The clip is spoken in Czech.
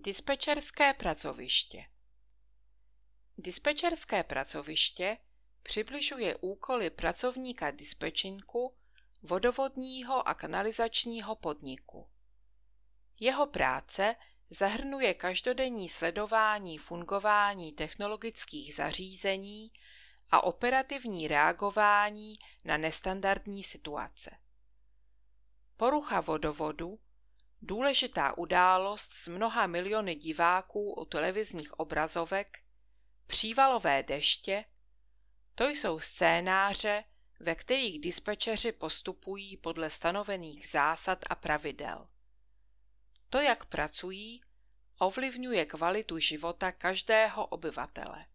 Dispečerské pracoviště. Dispečerské pracoviště přibližuje úkoly pracovníka dispečinku vodovodního a kanalizačního podniku. Jeho práce zahrnuje každodenní sledování fungování technologických zařízení a operativní reagování na nestandardní situace. Porucha vodovodu, důležitá událost s mnoha miliony diváků u televizních obrazovek, přívalové deště, to jsou scénáře, ve kterých dispečeři postupují podle stanovených zásad a pravidel. To, jak pracují, ovlivňuje kvalitu života každého obyvatele.